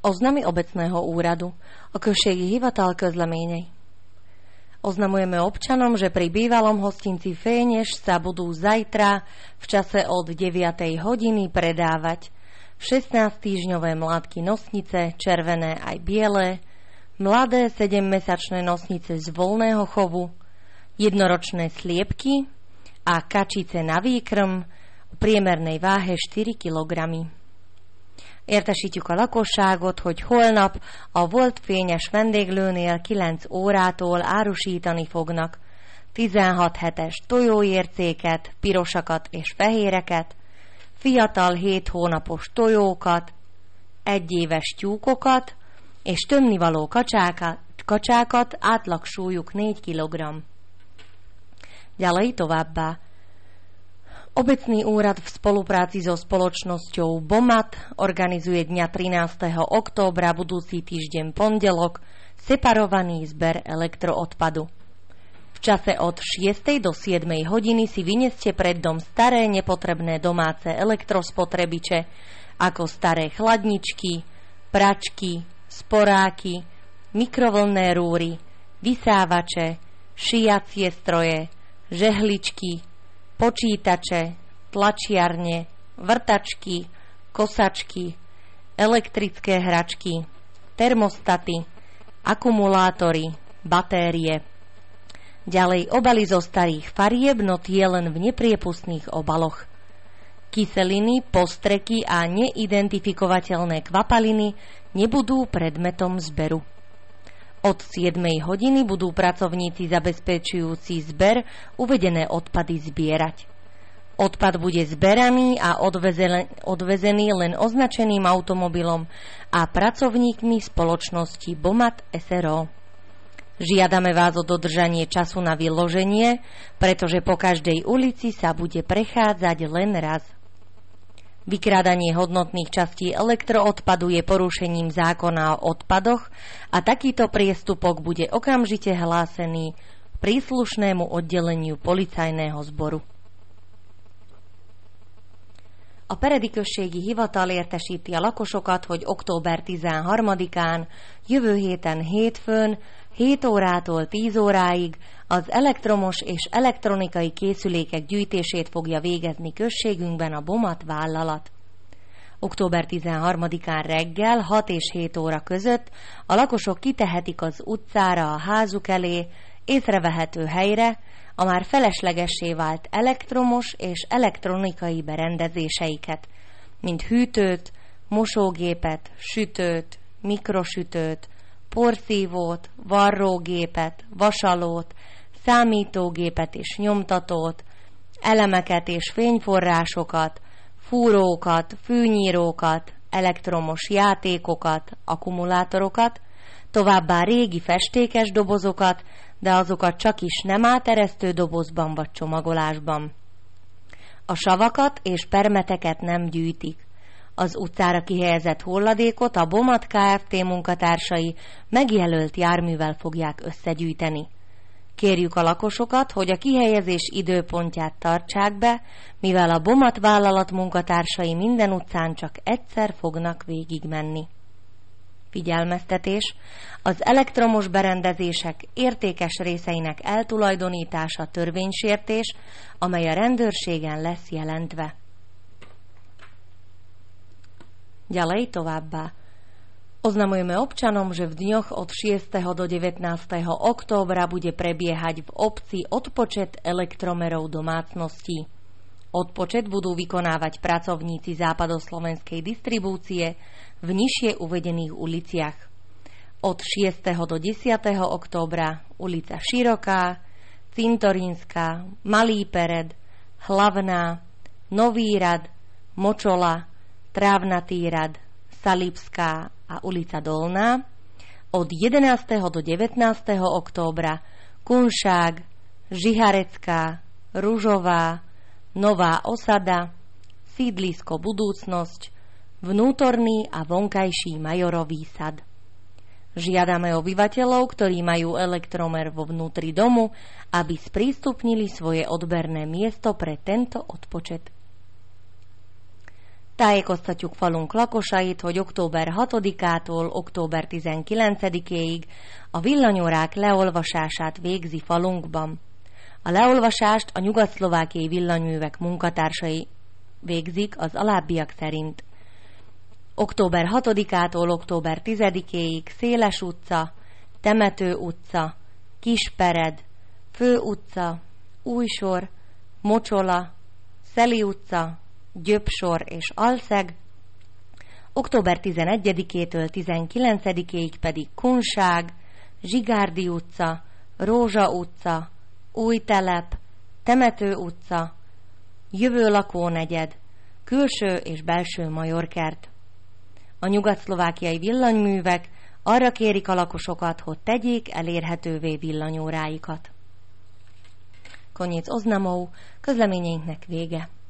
Oznamy obecného úradu a községi hivatal közleményei. Oznamujeme občanom, že pri bývalom hostinci Féneš sa budú zajtra v čase od 9. hodiny predávať 16-týždňové mládky nosnice, červené aj biele, mladé 7-mesačné nosnice z voľného chovu, jednoročné sliepky a kačice na výkrm v priemernej váhe 4 kg. Értesítjük a lakosságot, hogy holnap a volt fényes vendéglőnél 9 órától árusítani fognak 16 hetes tojóércéket, pirosakat és fehéreket, fiatal 7 hónapos tojókat, 1 éves tyúkokat és tömnivaló kacsákat átlag súlyuk 4 kg. Ďalej továbbá. Obecný úrad v spolupráci so spoločnosťou BOMAT organizuje dňa 13. októbra budúci týždeň pondelok separovaný zber elektroodpadu. V čase od 6. do 7. hodiny si vyneste pred dom staré nepotrebné domáce elektrospotrebiče ako staré chladničky, pračky, sporáky, mikrovlnné rúry, vysávače, šijacie stroje, žehličky, počítače, tlačiarne, vrtačky, kosačky, elektrické hračky, termostaty, akumulátory, batérie. Ďalej obaly zo starých farieb, no tie len v nepriepustných obaloch. Kyseliny, postreky a neidentifikovateľné kvapaliny nebudú predmetom zberu. Od 7. hodiny budú pracovníci zabezpečujúci zber uvedené odpady zbierať. Odpad bude zberaný a odvezený len označeným automobilom a pracovníkmi spoločnosti BOMAT SRO. Žiadame vás o dodržanie času na vyloženie, pretože po každej ulici sa bude prechádzať len raz. Vykrádanie hodnotných častí elektroodpadu je porušením zákona o odpadoch a takýto priestupok bude okamžite hlásený príslušnému oddeleniu policajného zboru. A Peredi községi hivatal értesíti a lakosokat, hogy október 13-án, jövő héten hétfőn, 7 órától 10 óráig az elektromos és elektronikai készülékek gyűjtését fogja végezni községünkben a BOMAT vállalat. Október 13-án reggel 6 és 7 óra között a lakosok kitehetik az utcára a házuk elé, észrevehető helyre, a már feleslegessé vált elektromos és elektronikai berendezéseiket, mint hűtőt, mosógépet, sütőt, mikrosütőt, porszívót, varrógépet, vasalót, számítógépet és nyomtatót, elemeket és fényforrásokat, fúrókat, fűnyírókat, elektromos játékokat, akkumulátorokat, továbbá régi festékes dobozokat, de azokat csak is nem áteresztő dobozban vagy csomagolásban. A savakat és permeteket nem gyűjtik. Az utcára kihelyezett hulladékot a BOMAT Kft. Munkatársai megjelölt járművel fogják összegyűjteni. Kérjük a lakosokat, hogy a kihelyezés időpontját tartsák be, mivel a BOMAT vállalat munkatársai minden utcán csak egyszer fognak végigmenni. Figyelmeztetés: az elektromos berendezések értékes részeinek eltulajdonítása törvénysértés, amely a rendőrségen lesz jelentve. Ďalej továbbá. Oznamujeme občanom, že v dňoch od 6. do 19. októbra bude prebiehať v obci odpočet elektromerov domácností. Odpočet budú vykonávať pracovníci západoslovenskej distribúcie v nižšie uvedených uliciach. Od 6. do 10. októbra ulica Široká, Cintorínska, Malý Pered, Hlavná, Nový rad, Močola, Trávnatý rad, Salípská a ulica Dolná. Od 11. do 19. októbra Kunšák, Žiharecká, Ružová, Nová osada, sídlisko Budúcnosť, vnútorný a vonkajší Majorový sad. Žiadame obyvateľov, ktorí majú elektromer vo vnútri domu, aby sprístupnili svoje odberné miesto pre tento odpočet. Tájékoztatjuk falunk lakosait, hogy október 6-ától október 19-éig a villanyórák leolvasását végzi falunkban. A leolvasást a nyugat-szlovákiai villanyművek munkatársai végzik az alábbiak szerint. Október 6-ától október 10-éig Széles utca, Temető utca, Kispered, Fő utca, Újsor, Mocsola, Szeli utca, Gyöpsor és Alszeg, október 11-től 19-ig pedig Kunság, Zsigárdi utca, Rózsa utca, Újtelep, Temető utca, Jövő lakónegyed, Külső és Belső Majorkert. A nyugat-szlovákiai villanyművek arra kérik a lakosokat, hogy tegyék elérhetővé villanyóráikat. Koniec oznamov, közleményeinknek vége.